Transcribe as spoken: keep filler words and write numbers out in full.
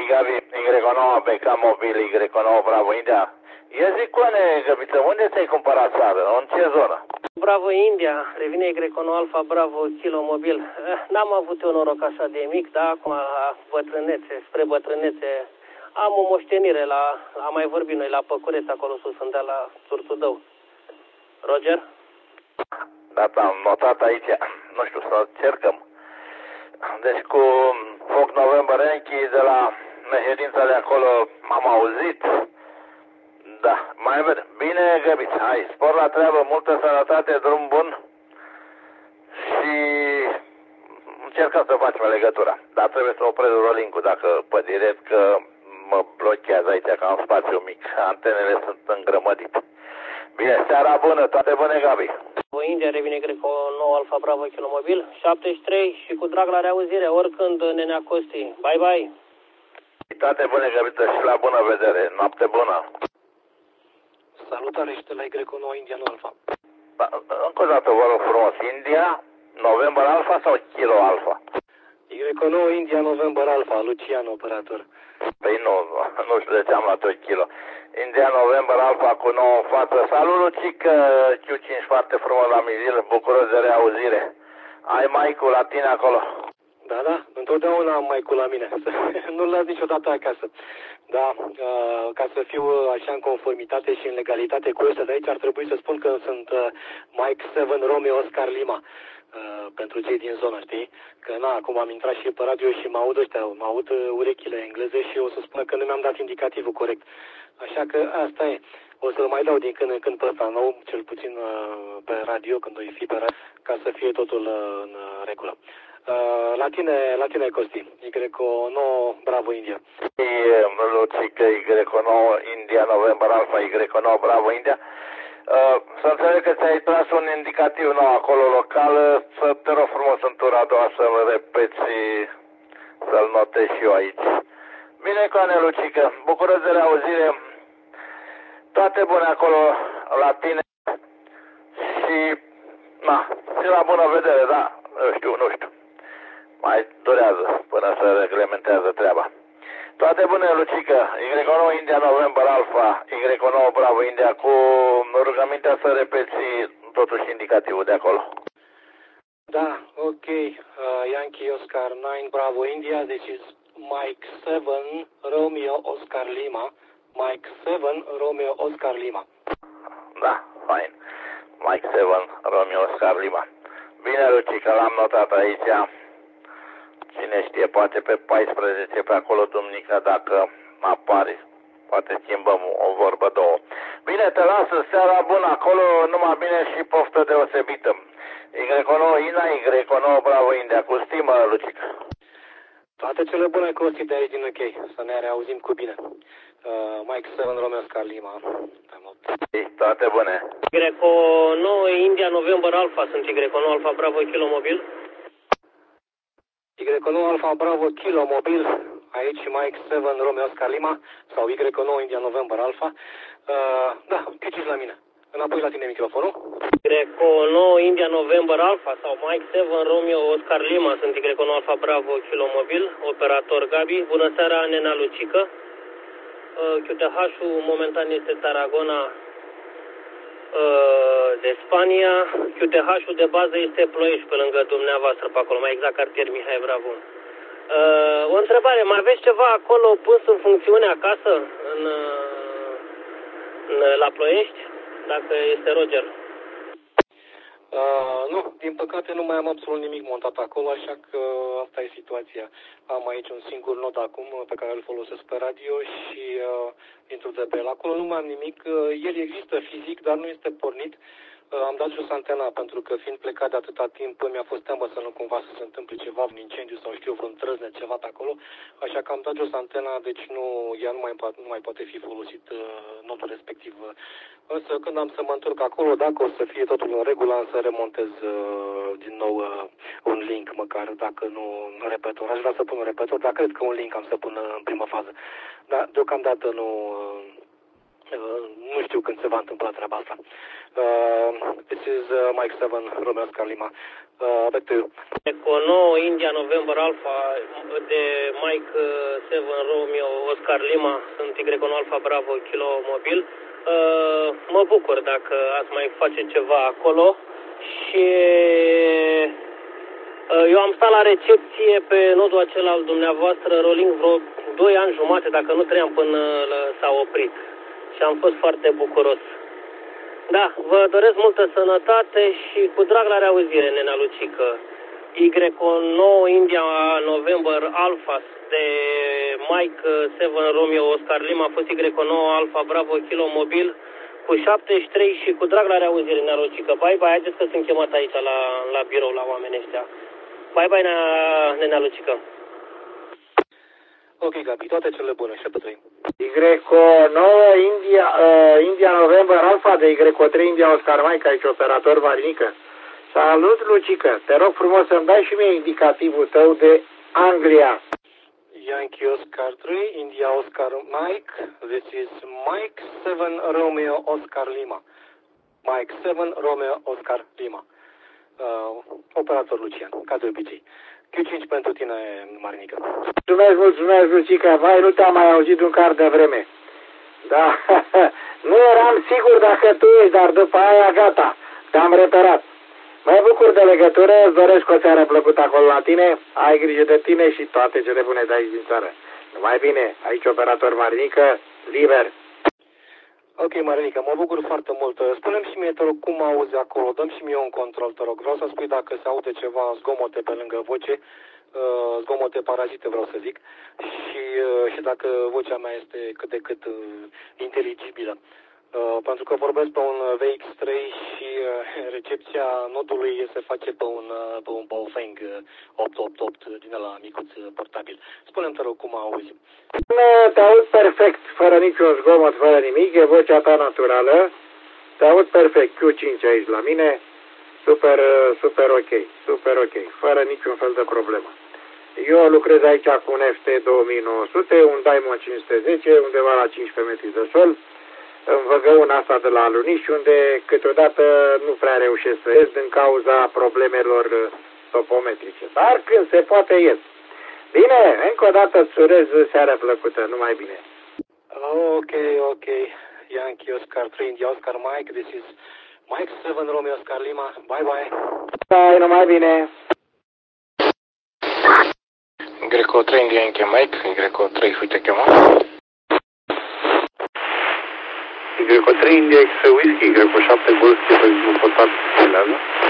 Gabi, Y nouă, B K Mobil, Y nouă, Bravo, India. Ia zi, Coane, Găbiță, unde ți-ai cumpărat țară? În ce zonă? Bravo, India, revine Y nouă Alfa, Bravo, Kilo Mobil. N-am avut eu noroc așa de mic, dar acum, bătrânețe, spre bătrânețe, am o moștenire la, am mai vorbit noi, la Păcureț, acolo sus, sunt de la Sursudău. Roger? Da, am notat aici, nu știu, să cercăm. Deci cu Foc November Yankee de la Mehedința de acolo m-am auzit. Da, mai bine. Bine, Găbiț, hai, spor la treabă, multă sănătate, drum bun și încercăm să facem legătura. Dar trebuie să opresc rolling-ul dacă pe direct, că mă blochează aici, că am spațiu mic. Antenele sunt îngrămădite. Bine, seara bună, toate bune, Gabi. India revine Greco nouă Alfa Bravo Kilo Mobil șaptezeci și trei și cu drag la reauzire, oricând, Nenea Costi. Bye bye. Toate bune, Gabiță, și la bună vedere. Noapte bună. Salutare și de la Y nouă India nouă Alfa. Da, încă o dată vă rog frumos, India, November Alfa sau Kilo Alfa? Y nouă India November Alfa, Lucian, operator. Păi nu, nu știu de ce am luat o kilo. India November Alfa cu nouă în față. Salut, Lucică, Q cinci foarte frumos la Mizil, bucuros de reauzire. Ai Maicu la tine acolo? Da, da, întotdeauna am Maicu la mine. Nu-l las niciodată acasă. Da, uh, ca să fiu așa în conformitate și în legalitate cu ăsta de aici, ar trebui să spun că sunt uh, Mike șapte Romeo Oscar Lima. Uh, pentru cei din zonă, știi? Că na, acum am intrat și pe radio și mă aud ăștia, mă aud uh, urechile engleze și o să spună că nu mi-am dat indicativul corect. Așa că asta e. O să-l mai dau din când în când pe ăsta nou, cel puțin uh, pe radio, când o fi pe radio, ca să fie totul uh, în uh, regulă. Uh, la tine, la tine, Costi, Y nouă, Bravo, India. Lucică, Y nouă, India, November Alfa, Y nouă, Bravo, India. Uh, să înțeleg că ți-ai tras un indicativ nou acolo local, să te rog frumos în tura a doua să-l repeți, să-l notez și eu aici. Bine, Coane, Lucică, bucuros de reauzire, toate bune acolo la tine și, na, și la bună vedere, da, nu știu, nu știu, mai durează până se reglementează treaba. Toate bune, Lucică, Y nouă India November Alfa, Y nouă Bravo India, cu rugămintea să repeți totuși indicativul de acolo. Da, ok, uh, Yankee Oscar nouă Bravo India, this is Mike șapte Romeo Oscar Lima, Mike șapte Romeo Oscar Lima. Da, fine, Mike șapte Romeo Oscar Lima. Bine, Lucică, l-am notat aici. Cine știe, poate pe paisprezece pe acolo, dumnică, dacă apare, poate schimbăm o vorbă, două. Bine, te lasă, seara bună acolo, numai bine și poftă deosebită. Y nouă Ina, Y nouă Bravo India, cu stimă, Lucică. Toate cele bune, Costi, de aici din U K, să ne reauzim cu bine. Uh, Mike șapte Romeo Oscar Lima. Toate bune. Y nouă India November Alfa, sunt Y nouă Alfa Bravo Kilo Mobil. Y nouă Alfa Bravo Kilo Mobil, aici Mike șapte Romeo Oscar Lima, sau Y nouă India November Alfa. Uh, da, chici la mine. Înapoi la tine microfonul. Y nouă India November Alfa sau Mike șapte Romeo Oscar Lima, sunt Y nouă Alfa Bravo Kilo Mobil, operator Gabi. Bună seara, Nena Lucică. Uh, Q T H-ul momentan este Tarragona de Spania. Q T H-ul de bază este Ploiești, pe lângă dumneavoastră, pe acolo, mai exact cartier Mihai Bravo. Uh, o întrebare, mai aveți ceva acolo pus în funcțiune acasă, în, în, la Ploiești, dacă este Roger? Uh, nu, din păcate nu mai am absolut nimic montat acolo, așa că asta e situația. Am aici un singur nod acum pe care îl folosesc pe radio și uh, intru de pe el. Acolo nu mai am nimic, uh, el există fizic, dar nu este pornit. Uh, am dat jos antena pentru că fiind plecat de atâta timp mi-a fost teamă să nu cumva să se întâmple ceva, un incendiu sau știu vreun trăznet, ceva pe acolo. Așa că am dat jos antena, deci nu, ea nu mai, nu mai poate fi folosit uh, nodul respectiv. Însă când am să mă întorc acolo, dacă o să fie totul în regulă, am să remontez uh, din nou uh, un link, măcar dacă nu un repetor. Aș vrea să pun un repetor, dar cred că un link am să pun în primă fază. Dar deocamdată nu, uh, Uh, nu știu când se va întâmpla treaba asta. Uh, this is uh, Mike seven, Romeo Oscar Lima. Uh, back to you. Eco nouă, India, November, Alpha, de Mike seven, Romeo, Oscar Lima, sunt Y nouă, Alpha, Bravo, Kilo, Mobil. Uh, mă bucur dacă ați mai face ceva acolo și uh, eu am stat la recepție pe nodul acela al dumneavoastră, rolling vreo doi ani jumate, dacă nu trei ani până s-a oprit și am fost foarte bucuros. Da, vă doresc multă sănătate și cu drag la reauzire, nena Lucică. Y nouă, India, November, Alpha, de Mike seven, Romeo, Oscar Lima, a fost Y nouă, Alpha, Bravo, Kilo, Mobil, cu șaptezeci și trei și cu drag la reauzire, nena Lucică. Bye, bye, haideți că sunt chemat aici la, la birou, la oamenii ăștia. Bye, bye, nena, nena Lucică. Ok, Gabi, toate cele bune și pe trei. Y nouă, India, uh, India, November, Alpha, de Y trei, India, Oscar Mike, aici operator Varinică. Salut, Lucică, te rog frumos să-mi dai și mie indicativul tău de Anglia. Yankee Oscar three, India Oscar Mike, this is Mike seven, Romeo Oscar Lima. Mike seven, Romeo Oscar Lima. Uh, operator Lucian, ca de obicei. Q cinci pentru tine, Marinică. Mulțumesc, mulțumesc, Lucica. Vai, nu te-am mai auzit un car de vreme. Da, nu eram sigur dacă tu ești, dar după aia gata, te-am reperat. Mă bucur de legătură, îți doresc o seară plăcută acolo la tine, ai grijă de tine și toate cele bune de aici din țară. Numai bine, aici operator Marinică, liber. Ok, Marinica, mă bucur foarte mult. Spune-mi și mie, te rog, cum auzi acolo. Dăm și mie un control, te rog. Vreau să spui dacă se aude ceva zgomote pe lângă voce, uh, zgomote parazite, vreau să zic, și, uh, și dacă vocea mea este cât de cât uh, inteligibilă. Uh, pentru că vorbesc pe un V X trei și uh, recepția nodului se face pe un, uh, pe un Baofeng uh, opt opt opt din ăla micuț uh, portabil. Spune-mi, te rog, cum auzi. Te aud perfect, fără niciun zgomot, fără nimic, e vocea ta naturală. Te aud perfect, Q cinci aici la mine, super, super ok, super ok, fără niciun fel de problemă. Eu lucrez aici cu un F T două mii nouă sute, un Diamond cinci sute zece, undeva la cincisprezece metri de sol, în văgăuna asta de la Aluniș, unde câteodată nu prea reușesc să ies din cauza problemelor topometrice. Dar când se poate ies. Bine, încă o dată îți urez seara plăcută, numai bine. Ok, ok. Yankee Oscar three, India Oscar Mike, this is Mike seven, Romeo Oscar Lima. Bye bye. Bye, numai bine. Y trei, India Yankee Mike, Y trei, uite cheamă. Y trei, India X Whisky, Y șapte, Golf, nu potat,